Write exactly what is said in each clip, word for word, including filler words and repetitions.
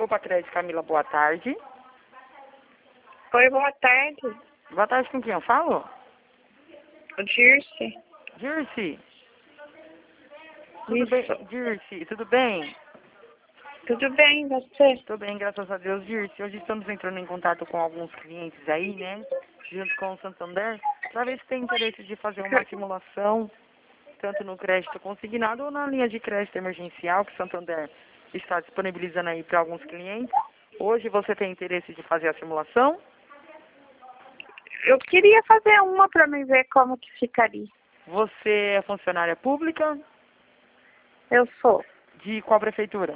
Copa Crédito, Camila, boa tarde. Oi, boa tarde. Boa tarde, com quem eu falo? O Dirce. Dirce. Tudo Isso. bem? Dirce, tudo bem? Tudo bem, você? Tudo bem, graças a Deus, Dirce. Hoje estamos entrando em contato com alguns clientes aí, né? Junto com o Santander, para ver se tem interesse de fazer uma simulação, tanto no crédito consignado ou na linha de crédito emergencial que o Santander está disponibilizando aí para alguns clientes. Hoje você tem interesse de fazer a simulação? Eu queria fazer uma para me ver como que ficaria. Você é funcionária pública? Eu sou. De qual prefeitura?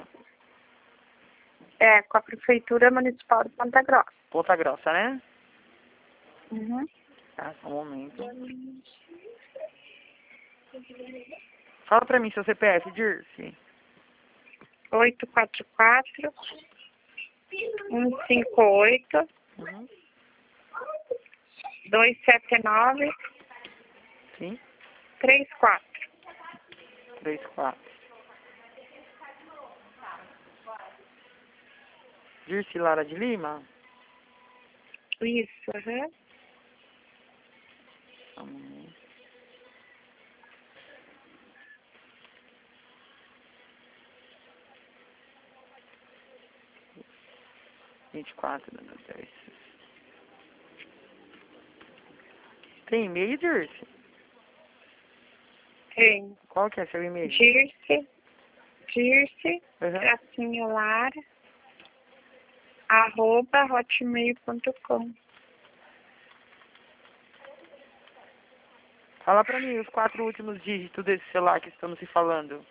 É, com a Prefeitura Municipal de Ponta Grossa. Ponta Grossa, né? Uhum. Tá, só um momento. Fala pra mim seu C P F, Dirce. oito quatro quatro, um cinco oito, Uhum. dois sete nove, Sim. três quatro. três, quatro. Dirce Lara de Lima? Isso, aham. Só um momento. vinte e quatro, dez. Tem e-mail, Dirce? Tem. Qual que é seu e-mail? Dirce, Dirce, Uhum. tracinho Lara, arroba hotmail ponto com. Fala pra mim os quatro últimos dígitos desse celular que estamos se falando.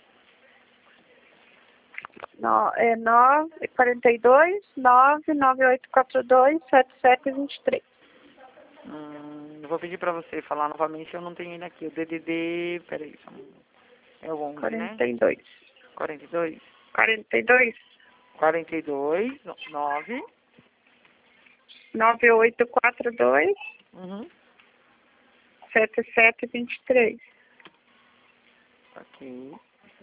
No, é nove, quarenta e dois, nove, nove oito quatro dois, sete sete vinte e três. Hum, eu vou pedir pra você falar novamente, eu não tenho ele aqui. O D D D, peraí, só um momento. É o onze, quarenta né? e dois. quarenta e dois? quarenta e dois, quarenta e dois, nove. nove oito quatro dois, Uhum. sete sete vinte e três. Ok.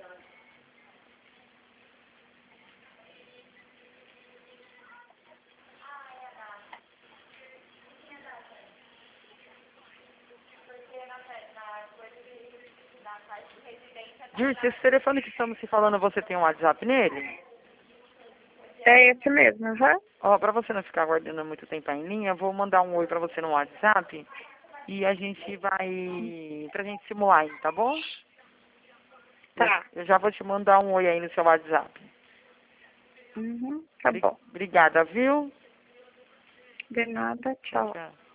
Dirce, esse telefone que estamos se falando, você tem um WhatsApp nele? É esse mesmo, aham. Ó, pra você não ficar aguardando muito tempo aí em linha, eu vou mandar um oi pra você no WhatsApp e a gente vai, pra gente simular aí, tá bom? Tá. Eu, eu já vou te mandar um oi aí no seu WhatsApp. Uhum, tá Bri- bom. Obrigada, viu? De nada, Tchau, tchau. tchau.